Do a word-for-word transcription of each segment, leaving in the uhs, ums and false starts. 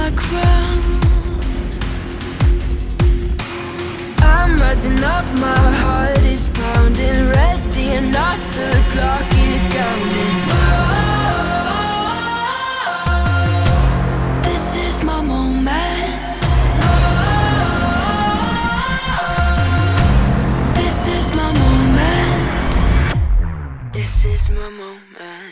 my crown. I'm rising up, my heart is pounding, ready or not, the clock is counting. This is my moment. This is my moment. This is my moment.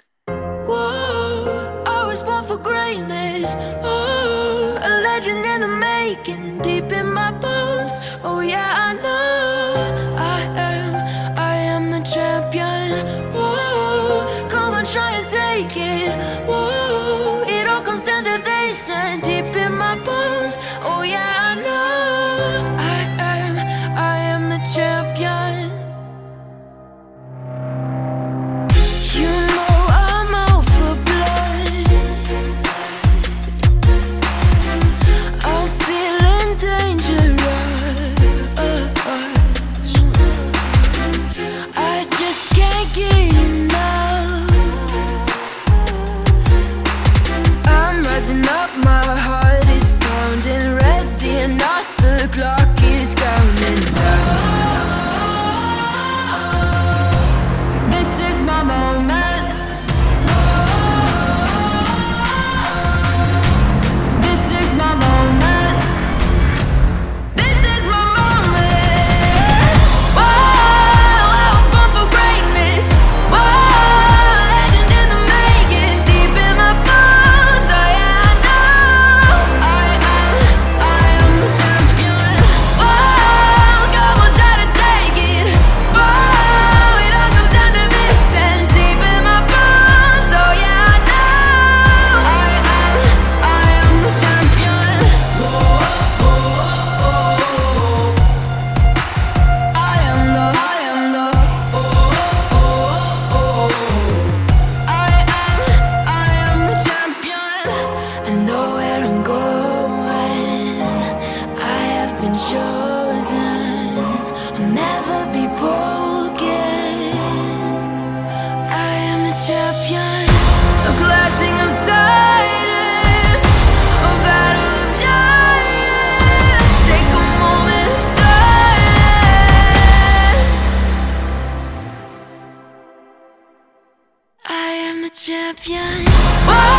Whoa, I was born for greatness. Oh, a legend in the making, deep in my bones. Oh yeah, I know I am, I am the champion. Whoa, come on, try and take it. Whoa, it all comes down to this and deep in my bones. Oh yeah, I know I am, I am the champion. You know I'm out for blood. I'm feeling dangerous. I just can't get enough. I'm rising up, my heart is pounding, ready or not, the clock is counting down. This is my moment. This is my moment. This is my moment. Whoa, I was born for greatness. Whoa, legend in the making, deep in my bones. Oh yeah, I know I am, I am the champion. Whoa, come on, try to take it. Whoa, it all comes down to this and deep in my bones. Oh yeah, I know I am, I am the champion. I am the, I am the, I am, I am the champion. I know where I'm going. I have been chosen. I'll never be broken. I am the champion. A clashing of titans, a battle of giants. Take a moment of silence. I am the champion. Whoa.